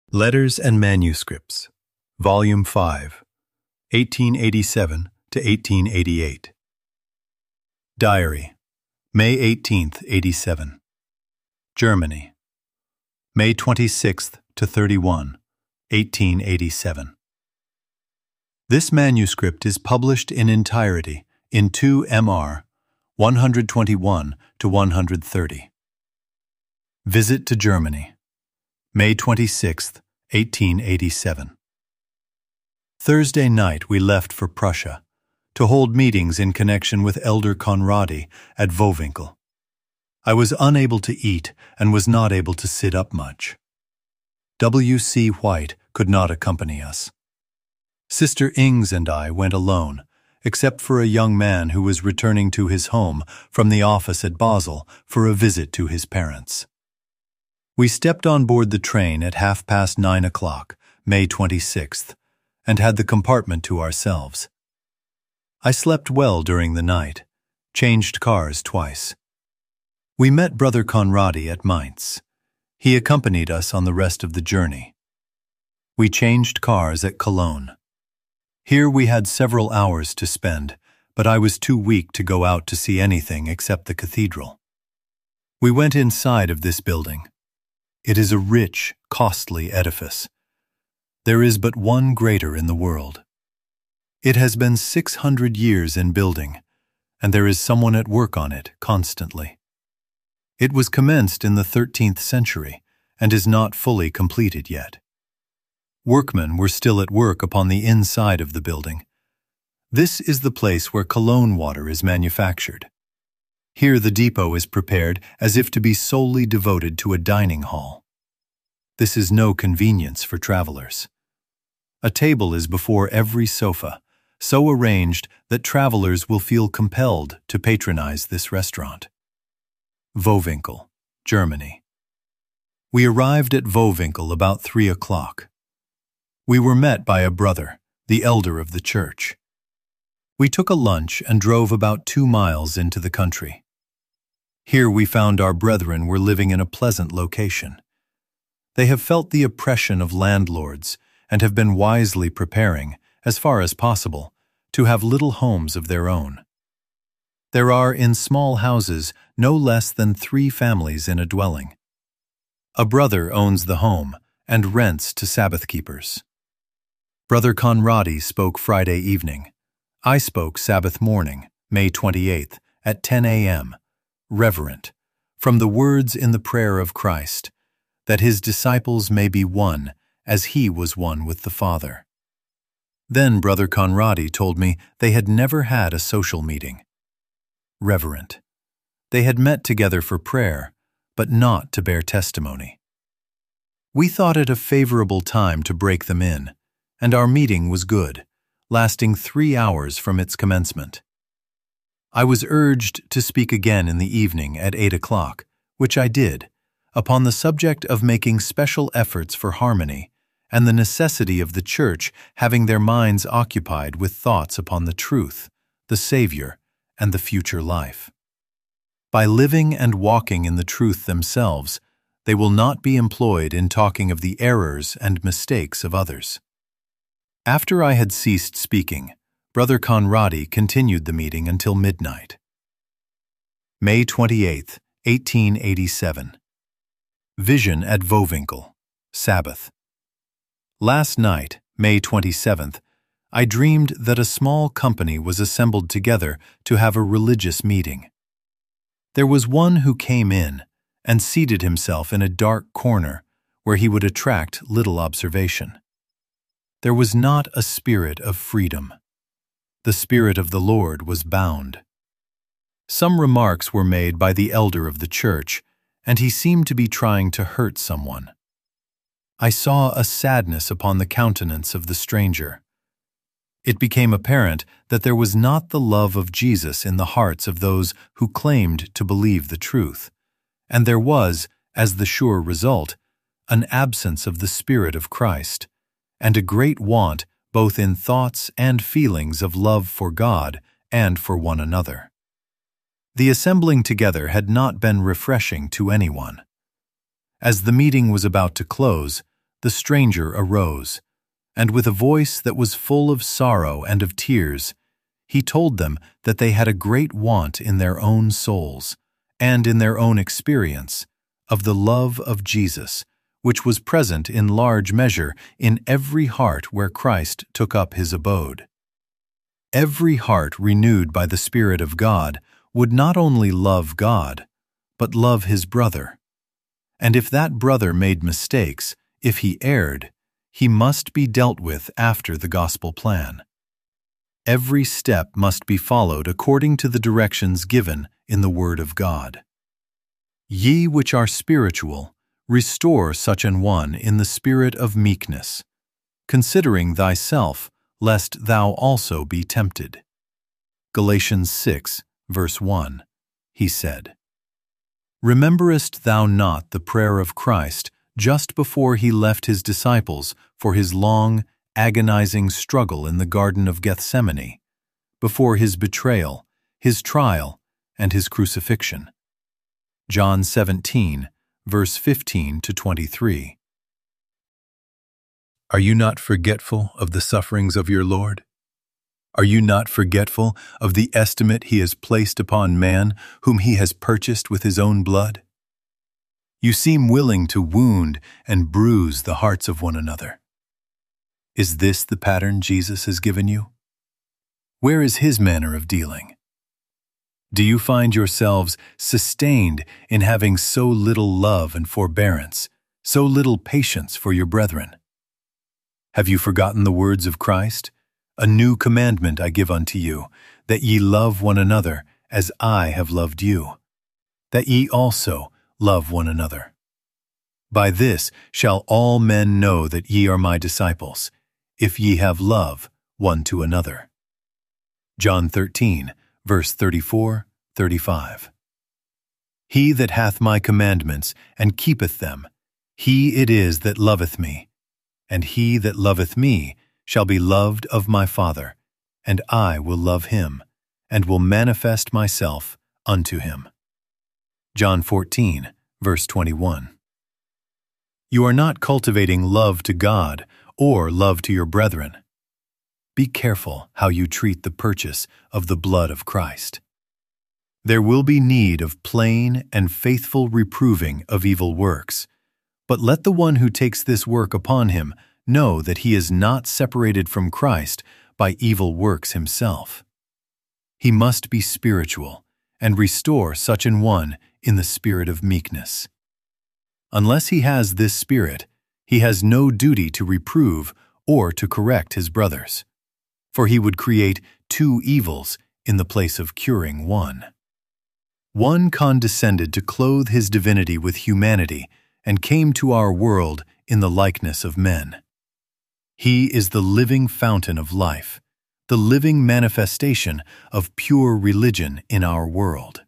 Letters and Manuscripts, Volume 5, 1887 to 1888. Diary, May 18th, 87. Germany, May 26th to 31, 1887. This manuscript is published in entirety in 2 Mr. 121 to 130. Visit to Germany, May 26th, 1887. Thursday night we left for Prussia to hold meetings in connection with Elder Conradi at Vohwinkel. I was unable to eat and was not able to sit up much. W.C. White could not accompany us. Sister Ings and I went alone, except for a young man who was returning to his home from the office at Basel for a visit to his parents. We stepped on board the train at 9:30, May 26th, and had the compartment to ourselves. I slept well during the night, changed cars twice. We met Brother Conradi at Mainz. He accompanied us on the rest of the journey. We changed cars at Cologne. Here we had several hours to spend, but I was too weak to go out to see anything except the cathedral. We went inside of this building. It is a rich, costly edifice. There is but one greater in the world. It has been 600 years in building, and there is someone at work on it constantly. It was commenced in the 13th century and is not fully completed yet. Workmen were still at work upon the inside of the building. This is the place where Cologne water is manufactured. Here the depot is prepared as if to be solely devoted to a dining hall. This is no convenience for travelers. A table is before every sofa, so arranged that travelers will feel compelled to patronize this restaurant. Vohwinkel, Germany. We arrived at Vohwinkel about 3 o'clock. We were met by a brother, the elder of the church. We took a lunch and drove about 2 miles into the country. Here we found our brethren were living in a pleasant location. They have felt the oppression of landlords and have been wisely preparing, as far as possible, to have little homes of their own. There are in small houses no less than 3 families in a dwelling. A brother owns the home and rents to Sabbath keepers. Brother Conradi spoke Friday evening. I spoke Sabbath morning, May 28th, at 10 a.m., reverent, from the words in the prayer of Christ, that his disciples may be one as he was one with the Father. Then Brother Conradi told me they had never had a social meeting. Reverent. They had met together for prayer, but not to bear testimony. We thought it a favorable time to break them in, and our meeting was good, lasting 3 hours from its commencement. I was urged to speak again in the evening at 8 o'clock, which I did, upon the subject of making special efforts for harmony and the necessity of the Church having their minds occupied with thoughts upon the truth, the Savior, and the future life. By living and walking in the truth themselves, they will not be employed in talking of the errors and mistakes of others. After I had ceased speaking, Brother Conradi continued the meeting until midnight. May 28th, 1887. Vision at Vohwinkel, Sabbath. Last night, May 27th, I dreamed that a small company was assembled together to have a religious meeting. There was one who came in and seated himself in a dark corner where he would attract little observation. There was not a spirit of freedom. The Spirit of the Lord was bound. Some remarks were made by the elder of the church, and he seemed to be trying to hurt someone. I saw a sadness upon the countenance of the stranger. It became apparent that there was not the love of Jesus in the hearts of those who claimed to believe the truth, and there was, as the sure result, an absence of the Spirit of Christ, and a great want both in thoughts and feelings of love for God and for one another. The assembling together had not been refreshing to anyone. As the meeting was about to close, the stranger arose, and with a voice that was full of sorrow and of tears, he told them that they had a great want in their own souls, and in their own experience, of the love of Jesus, which was present in large measure in every heart where Christ took up his abode. Every heart renewed by the Spirit of God would not only love God, but love his brother. And if that brother made mistakes, if he erred, he must be dealt with after the gospel plan. Every step must be followed according to the directions given in the Word of God. Ye which are spiritual, restore such an one in the spirit of meekness, considering thyself, lest thou also be tempted. Galatians 6, verse 1, he said. Rememberest thou not the prayer of Christ just before he left his disciples for his long, agonizing struggle in the Garden of Gethsemane, before his betrayal, his trial, and his crucifixion? John 17, verse 15 to 23. Are you not forgetful of the sufferings of your Lord? Are you not forgetful of the estimate he has placed upon man whom he has purchased with his own blood? You seem willing to wound and bruise the hearts of one another. Is this the pattern Jesus has given you? Where is his manner of dealing? Do you find yourselves sustained in having so little love and forbearance, so little patience for your brethren? Have you forgotten the words of Christ? A new commandment I give unto you, that ye love one another as I have loved you, that ye also love one another. By this shall all men know that ye are my disciples, if ye have love one to another. John 13, verse 34, 35. He that hath my commandments and keepeth them, he it is that loveth me, and he that loveth me shall be loved of my Father, and I will love him, and will manifest myself unto him. John 14, verse 21. You are not cultivating love to God or love to your brethren. Be careful how you treat the purchase of the blood of Christ. There will be need of plain and faithful reproving of evil works, but let the one who takes this work upon him know that he is not separated from Christ by evil works himself. He must be spiritual and restore such an one in the spirit of meekness. Unless he has this spirit, he has no duty to reprove or to correct his brothers, for he would create two evils in the place of curing one. One condescended to clothe his divinity with humanity and came to our world in the likeness of men. He is the living fountain of life, the living manifestation of pure religion in our world.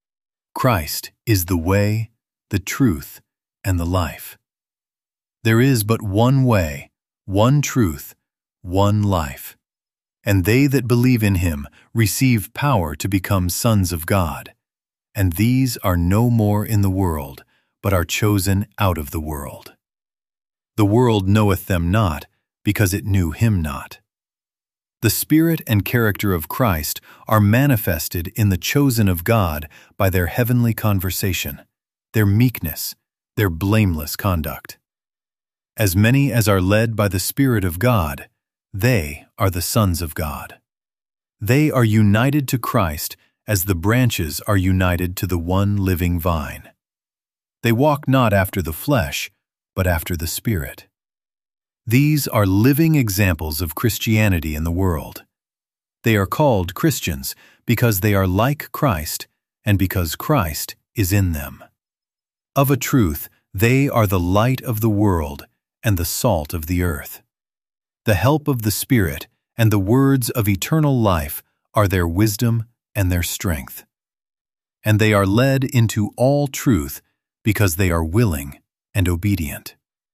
Christ is the way, the truth, and the life. There is but one way, one truth, one life, and they that believe in him receive power to become sons of God, and these are no more in the world, but are chosen out of the world. The world knoweth them not, because it knew him not. The spirit and character of Christ are manifested in the chosen of God by their heavenly conversation, their meekness, their blameless conduct. As many as are led by the Spirit of God, they are the sons of God. They are united to Christ as the branches are united to the one living vine. They walk not after the flesh, but after the Spirit. These are living examples of Christianity in the world. They are called Christians because they are like Christ and because Christ is in them. Of a truth, they are the light of the world and the salt of the earth. The help of the Spirit and the words of eternal life are their wisdom and their strength. And they are led into all truth because they are willing and obedient.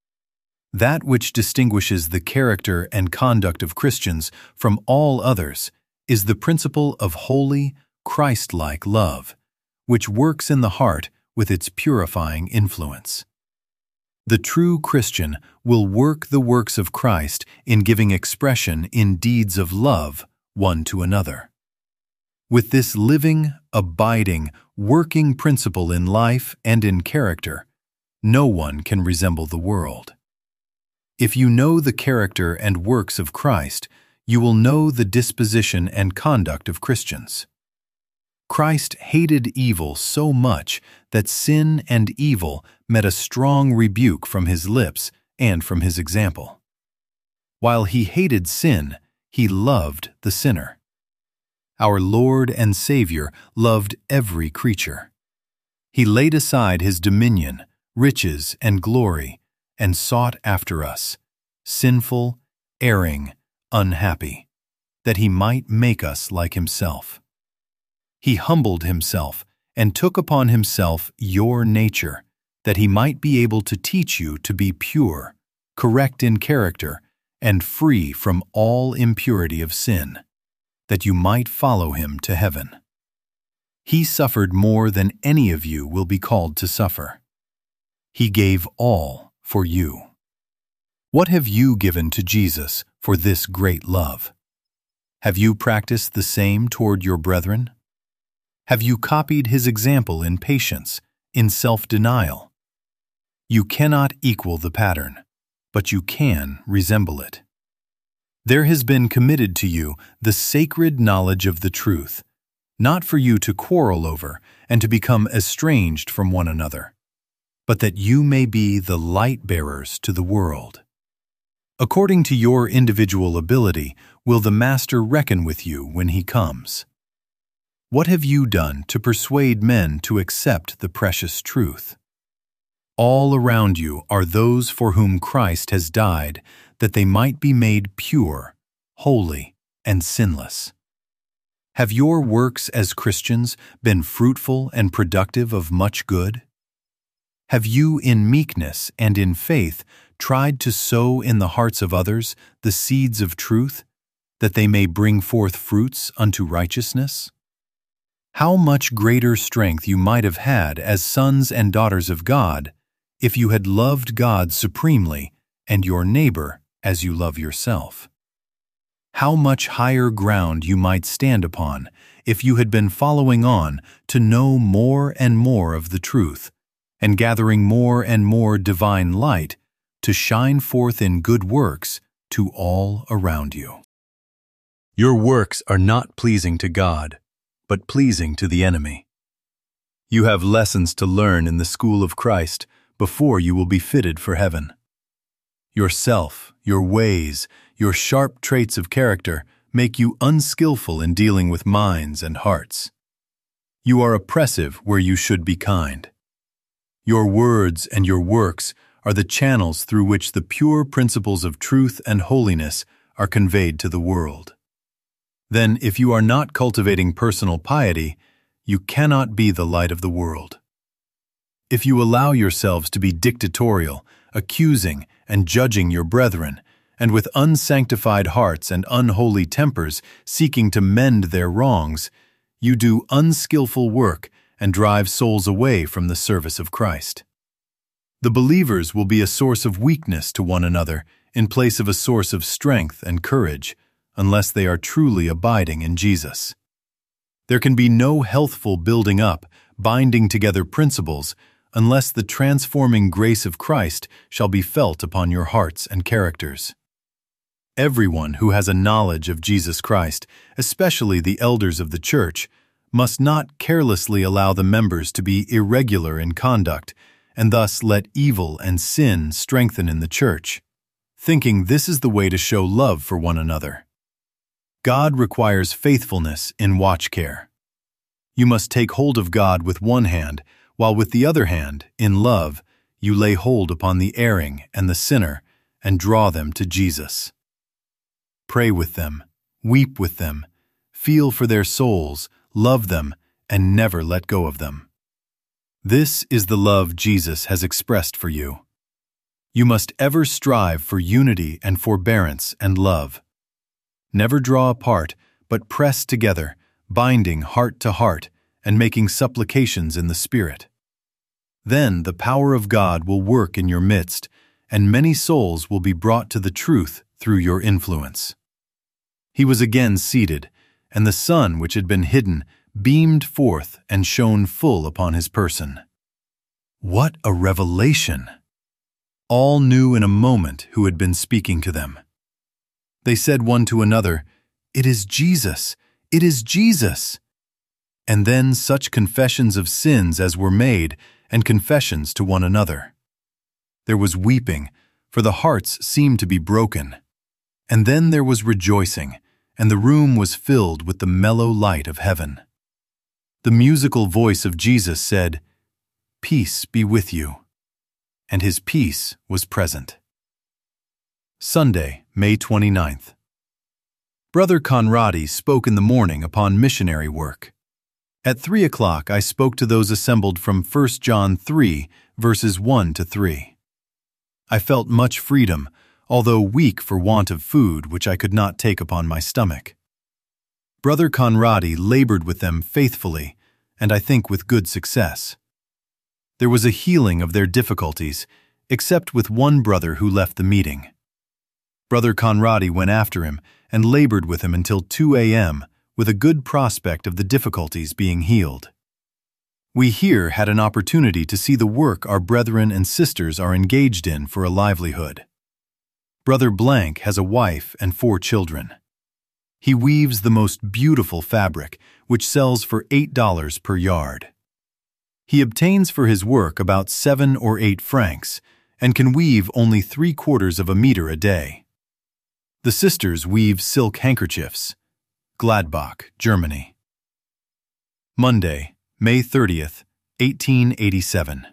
That which distinguishes the character and conduct of Christians from all others is the principle of holy, Christ-like love, which works in the heart with its purifying influence. The true Christian will work the works of Christ in giving expression in deeds of love one to another. With this living, abiding, working principle in life and in character, no one can resemble the world. If you know the character and works of Christ, you will know the disposition and conduct of Christians. Christ hated evil so much that sin and evil met a strong rebuke from his lips and from his example. While he hated sin, he loved the sinner. Our Lord and Savior loved every creature. He laid aside his dominion, riches, and glory, and sought after us, sinful, erring, unhappy, that he might make us like himself. He humbled himself and took upon himself your nature, that he might be able to teach you to be pure, correct in character, and free from all impurity of sin, that you might follow him to heaven. He suffered more than any of you will be called to suffer. He gave all for you. What have you given to Jesus for this great love? Have you practiced the same toward your brethren? Have you copied his example in patience, in self-denial? You cannot equal the pattern, but you can resemble it. There has been committed to you the sacred knowledge of the truth, not for you to quarrel over and to become estranged from one another, but that you may be the light-bearers to the world. According to your individual ability will the Master reckon with you when he comes. What have you done to persuade men to accept the precious truth? All around you are those for whom Christ has died, that they might be made pure, holy, and sinless. Have your works as Christians been fruitful and productive of much good? Have you in meekness and in faith tried to sow in the hearts of others the seeds of truth, that they may bring forth fruits unto righteousness? How much greater strength you might have had as sons and daughters of God if you had loved God supremely and your neighbor as you love yourself. How much higher ground you might stand upon if you had been following on to know more and more of the truth, and gathering more and more divine light to shine forth in good works to all around you. Your works are not pleasing to God, but pleasing to the enemy. You have lessons to learn in the school of Christ before you will be fitted for heaven. Yourself, your ways, your sharp traits of character make you unskillful in dealing with minds and hearts. You are oppressive where you should be kind. Your words and your works are the channels through which the pure principles of truth and holiness are conveyed to the world. Then, if you are not cultivating personal piety, you cannot be the light of the world. If you allow yourselves to be dictatorial, accusing, and judging your brethren, and with unsanctified hearts and unholy tempers seeking to mend their wrongs, you do unskillful work and drive souls away from the service of Christ. The believers will be a source of weakness to one another in place of a source of strength and courage, unless they are truly abiding in Jesus. There can be no healthful building up, binding together principles, unless the transforming grace of Christ shall be felt upon your hearts and characters. Everyone who has a knowledge of Jesus Christ, especially the elders of the church, must not carelessly allow the members to be irregular in conduct, and thus let evil and sin strengthen in the church, thinking this is the way to show love for one another. God requires faithfulness in watch care. You must take hold of God with one hand, while with the other hand, in love, you lay hold upon the erring and the sinner and draw them to Jesus. Pray with them, weep with them, feel for their souls, love them, and never let go of them. This is the love Jesus has expressed for you. You must ever strive for unity and forbearance and love. Never draw apart, but press together, binding heart to heart and making supplications in the Spirit. Then the power of God will work in your midst, and many souls will be brought to the truth through your influence." He was again seated, and the sun which had been hidden beamed forth and shone full upon his person. What a revelation! All knew in a moment who had been speaking to them. They said one to another, "It is Jesus! It is Jesus!" And then such confessions of sins as were made, and confessions to one another. There was weeping, for the hearts seemed to be broken. And then there was rejoicing, and the room was filled with the mellow light of heaven. The musical voice of Jesus said, "Peace be with you." And his peace was present. Sunday, May 29th. Brother Conradi spoke in the morning upon missionary work. At 3 o'clock I spoke to those assembled from 1 John 3, verses 1 to 3. I felt much freedom, although weak for want of food which I could not take upon my stomach. Brother Conradi labored with them faithfully, and I think with good success. There was a healing of their difficulties, except with one brother who left the meeting. Brother Conradi went after him and labored with him until 2 a.m., with a good prospect of the difficulties being healed. We here had an opportunity to see the work our brethren and sisters are engaged in for a livelihood. Brother Blank has a wife and 4 children. He weaves the most beautiful fabric, which sells for $8 per yard. He obtains for his work about 7 or 8 francs, and can weave only 3/4 of a meter a day. The sisters weave silk handkerchiefs. Gladbach, Germany. Monday, May 30th, 1887.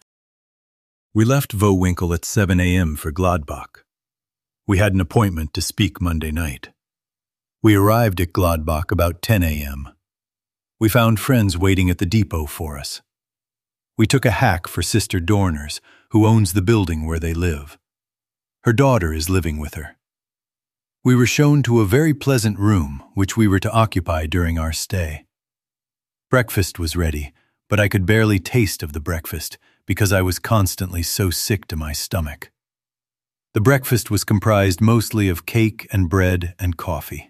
We left Vohwinkel at 7 a.m. for Gladbach. We had an appointment to speak Monday night. We arrived at Gladbach about 10 a.m. We found friends waiting at the depot for us. We took a hack for Sister Dorners, who owns the building where they live. Her daughter is living with her. We were shown to a very pleasant room, which we were to occupy during our stay. Breakfast was ready, but I could barely taste of the breakfast because I was constantly so sick to my stomach. The breakfast was comprised mostly of cake and bread and coffee.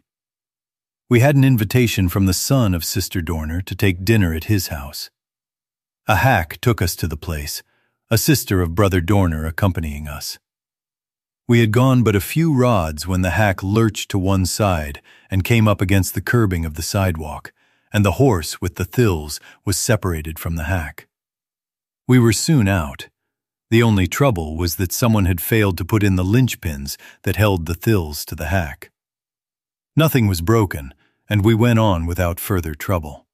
We had an invitation from the son of Sister Dorner to take dinner at his house. A hack took us to the place, a sister of Brother Dorner accompanying us. We had gone but a few rods when the hack lurched to one side and came up against the curbing of the sidewalk, and the horse with the thills was separated from the hack. We were soon out. The only trouble was that someone had failed to put in the linchpins that held the thills to the hack. Nothing was broken, and we went on without further trouble.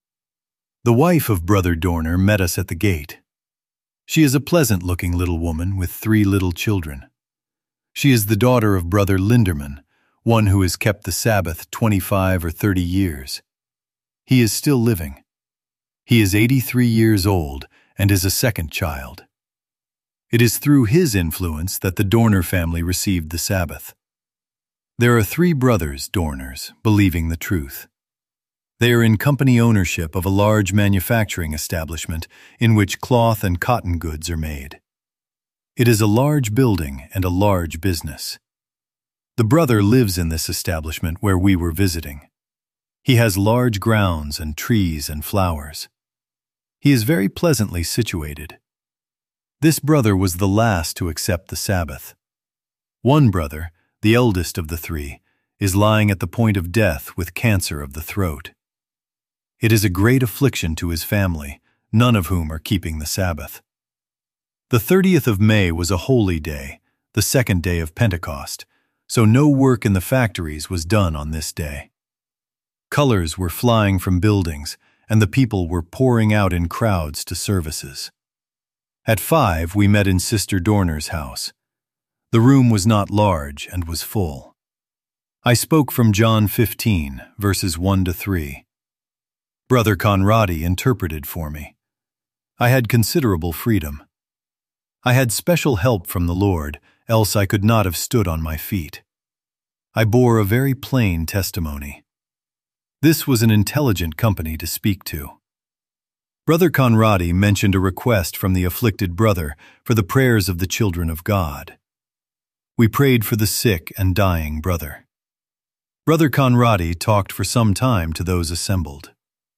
The wife of Brother Dorner met us at the gate. She is a pleasant-looking little woman with 3 little children. She is the daughter of Brother Linderman, one who has kept the Sabbath 25 or 30 years. He is still living. He is 83 years old and is a second child. It is through his influence that the Dorner family received the Sabbath. There are 3 brothers, Dorners, believing the truth. They are in company ownership of a large manufacturing establishment in which cloth and cotton goods are made. It is a large building and a large business. The brother lives in this establishment where we were visiting. He has large grounds and trees and flowers. He is very pleasantly situated. This brother was the last to accept the Sabbath. One brother, the eldest of the 3, is lying at the point of death with cancer of the throat. It is a great affliction to his family, none of whom are keeping the Sabbath. The 30th of May was a holy day, the 2nd day of Pentecost, so no work in the factories was done on this day. Colors were flying from buildings, and the people were pouring out in crowds to services. At 5 we met in Sister Dorner's house. The room was not large and was full. I spoke from John 15, verses 1 to 3. Brother Conradi interpreted for me. I had considerable freedom. I had special help from the Lord, else I could not have stood on my feet. I bore a very plain testimony. This was an intelligent company to speak to. Brother Conradi mentioned a request from the afflicted brother for the prayers of the children of God. We prayed for the sick and dying brother. Brother Conradi talked for some time to those assembled.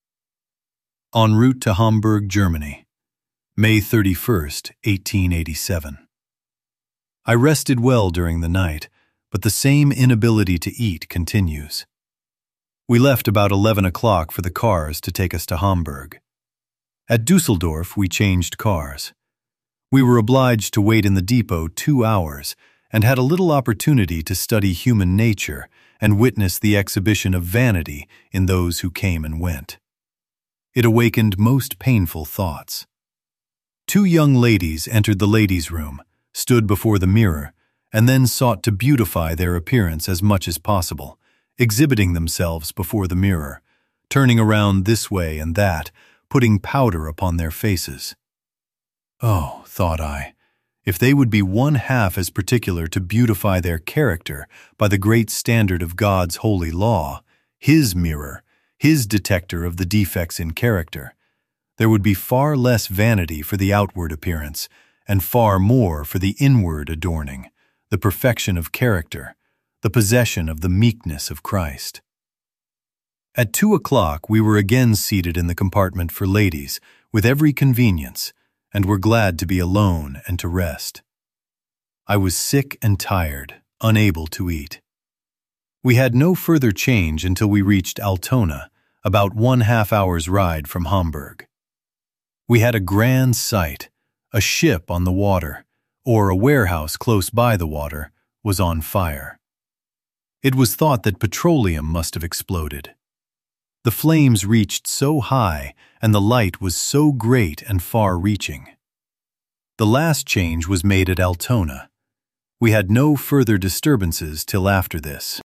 En route to Hamburg, Germany, May 31st, 1887. I rested well during the night, but the same inability to eat continues. We left about 11 o'clock for the cars to take us to Hamburg. At Dusseldorf, we changed cars. We were obliged to wait in the depot 2 hours and had a little opportunity to study human nature and witness the exhibition of vanity in those who came and went. It awakened most painful thoughts. 2 young ladies entered the ladies' room, stood before the mirror, and then sought to beautify their appearance as much as possible, exhibiting themselves before the mirror, turning around this way and that, putting powder upon their faces. Oh, thought I, if they would be one half as particular to beautify their character by the great standard of God's holy law, His mirror, His detector of the defects in character, there would be far less vanity for the outward appearance and far more for the inward adorning, the perfection of character, the possession of the meekness of Christ. At 2 o'clock we were again seated in the compartment for ladies, with every convenience, and were glad to be alone and to rest. I was sick and tired, unable to eat. We had no further change until we reached Altona, about 1/2 hour's ride from Hamburg. We had a grand sight. A ship on the water, or a warehouse close by the water, was on fire. It was thought that petroleum must have exploded. The flames reached so high and the light was so great and far-reaching. The last change was made at Altona. We had no further disturbances till after this.